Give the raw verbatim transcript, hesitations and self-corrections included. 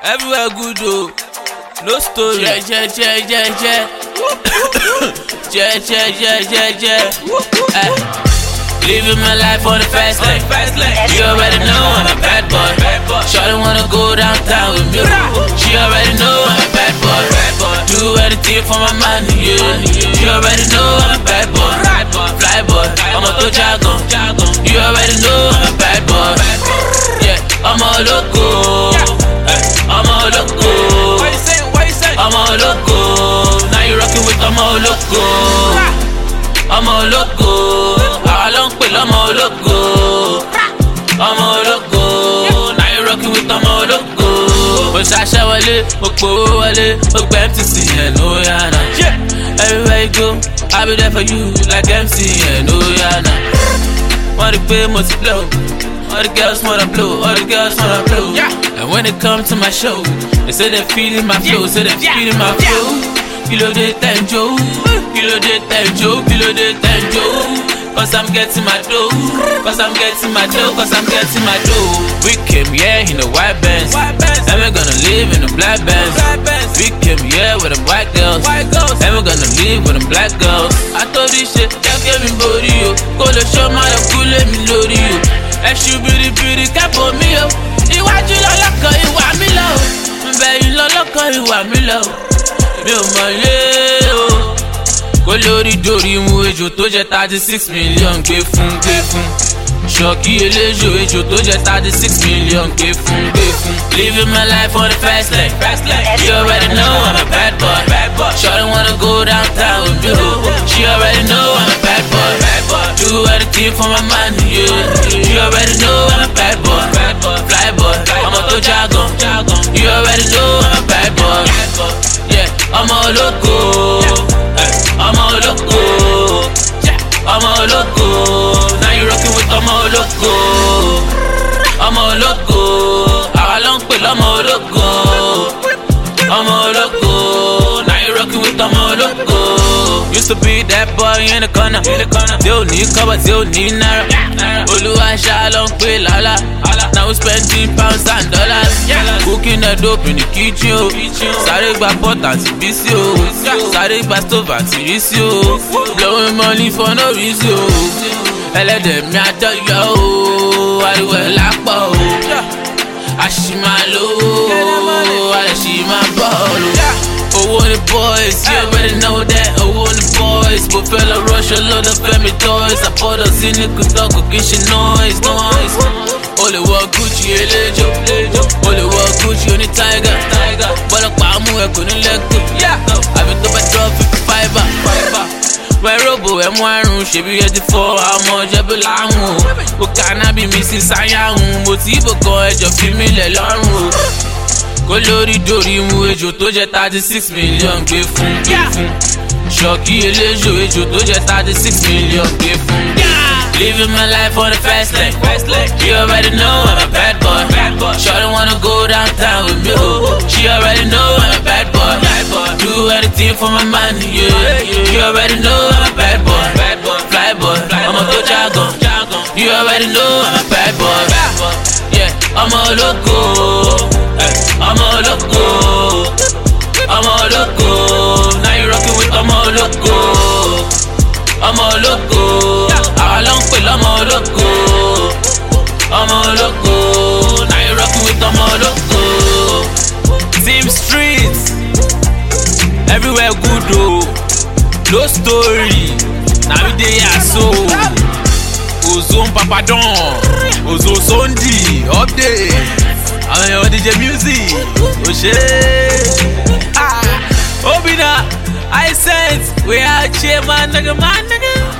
Everywhere good though. No story. Yeah, yeah, yeah, yeah, yeah. Yeah, yeah, yeah, yeah, yeah. Ay. Living my life on the fast lane. You already know I'm a bad boy. Shawty wanna go downtown with me. She already know I'm a bad boy. Do anything for my money, yeah. You already know I'm a bad boy. Fly boy, I'm a to jargon. You already know I'm a bad boy. Yeah, I'm a loco. I'm a loco. I'm a loco. Now you rockin' with I'm a loco. I'm a loco. I long pill, I'm a loco. I'm a loco. Now you rockin' with I'm a loco. Mo ṣaṣẹ́ wọlé, mo gbowó wọlé, mo gbé M T C and oh yeah nah. Everywhere you go, I'll be there for you like M C and oh yeah nah. Wanna pay mo ti blow, all the girls wanna blow, all the girls wanna blow. And when it comes to my show, they say they're feeling my flow, say they're feeling my flow. Kilo de tenjo, kilo de tenjo, kilo de tenjo. Cause I'm getting my dough, cause I'm getting my dough, cause I'm getting my dough. We came here in the white bands, and we're gonna live in the black bands. We came here with them white girls, and we're gonna live with them black girls. I told this shit, can't get me body, yo. Go to show my cool, let me load you. And she beauty, beauty, cap on me, yo. Iwájú lọ́lọ́kọ̀ ìwà mi lọ, mbẹ̀yìn lọ́lọ́kọ̀ ìwà mi lọ. Mi ò mọ̀ lé o. Kó lórí dórí mu ejò tó jẹ́ thirty six million gbé fún gbé fún. Ṣọ́ọ̀kì eléjò ejò tó jẹ́ thirty six million gbé fún gbé fún. Living my life on the fast lane. You already know I'm a bad boy. Shawty wanna go downtown with me. She already know I'm a bad boy. Do anything for my money, yeah. You already know I'm a bad boy. Fly boy, I'm a to jargon. You already know I'm a bad boy. Yeah, I'm a loco. I'm a loco. I'm a loco. Now you rockin' with I'm a loco. I'm a loco. I long pill, I'm a loco. I'm a loco. Now you rockin' with I'm a loco. Used to be that boy in the corner. They don't need cover, they don't need naira. Oluwa ṣá ló ń pè lálá. Now we spending pounds and dollars. Cooking the dope in the kitchen, oh. Sáré gba pot àti bísí, oh. Sáré gba stove àti rísí, oh. Blowing money for no reason, oh. Ẹlẹ́dẹ̀ mi àjọyọ̀, oh. Ariwo ẹ̀ lápọ̀, oh. Àṣìmá lówó, àṣìmá bọ́ọ̀lù. Owó ni boys, you already know that. Owó ni boys, but fella rush a lot of family toys. Àpọ̀dọ̀ sí ní kùtọ́ kò kí ṣe noise, noise. O lè wọ Gucci eléjò, o lè wọ Gucci oní tiger. Bọ́lọ́pàá mú ẹ kò ní lẹ́kọ̀ọ́, àbí tó bá drop fifty five bar. Wẹ́ robo ẹ̀ mú àrùn, ṣèbí ẹ ti fọ́ àmọ́ jẹ́bí láhùn o. Ó kàná bí mi sí sáyàhùn, mo ti bò kan ẹjọ́ fi mí lẹ̀ lọ́rùn o. Kó lórí dórí mu ejò tó jẹ́ thirty six million gbé fún gbé fún. Ṣọ́ọ̀kì eléjò ejò tó jẹ́ thirty six million gbé fún gbé fún. Living my life on the fast lane. You already know I'm a bad boy. Shawty wanna go downtown with me. She already know I'm a bad boy. Do anything for my money, yeah. You already know I'm a bad boy. Fly boy, I'm a to jargon. You already know I'm a bad boy. Yeah, I'm a loco. I'm a loco. I'm a loco. Now you rockin' with I'm a loco. I'm a loco. I long pill, I'm a loco. I'm a loco. Now you rockin' with I'm a loco. Team Streets. Everywhere good though. No story. Now we dey here so. Ozone Papadon. Ozone Sunday. Update. I'm your D J Music. Oh shit. Ah. Obina. I sense. We are chairman nigga man nigga.